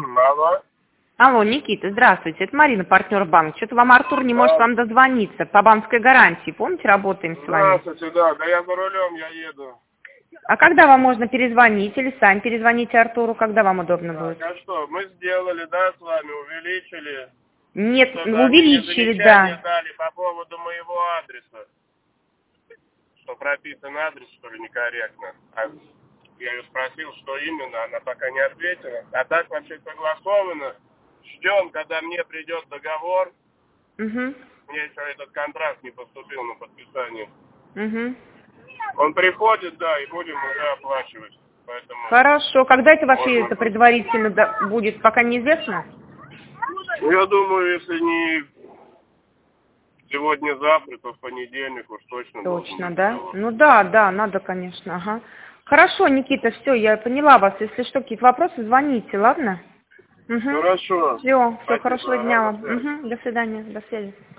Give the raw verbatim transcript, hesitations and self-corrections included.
Алло. Алло, Никита, здравствуйте. Это Марина, партнер банка. Что-то вам Артур не может вам дозвониться. По банковской гарантии. Помните, работаем с вами? Здравствуйте, да. Да я за рулем, я еду. А когда вам можно перезвонить? Или сами перезвоните Артуру, когда вам удобно Так, будет? а что, мы сделали, да, с вами, увеличили? Нет, Что-то ну, они мне увеличили, замечания да. дали по поводу моего адреса. Что прописан адрес, что ли, некорректно. А я ее спросил, что именно, она пока не ответила. А так вообще согласовано. Ждем, когда мне придет договор. Угу. Мне еще этот контракт не поступил на подписание. Угу. Он приходит, да, и будем уже оплачивать. Поэтому Хорошо. Когда это вообще можно... это предварительно да, будет, пока неизвестно? Ну, я думаю, если не сегодня-завтра, то в понедельник уж точно должен Точно, быть да? договор. Ну да, да, надо, конечно, ага. Хорошо, Никита, все, я поняла вас. Если что, какие-то вопросы, звоните, ладно? Угу. Хорошо. Все, все, Спасибо. хорошего Ага, дня до вам. связи. Угу. До свидания, до связи.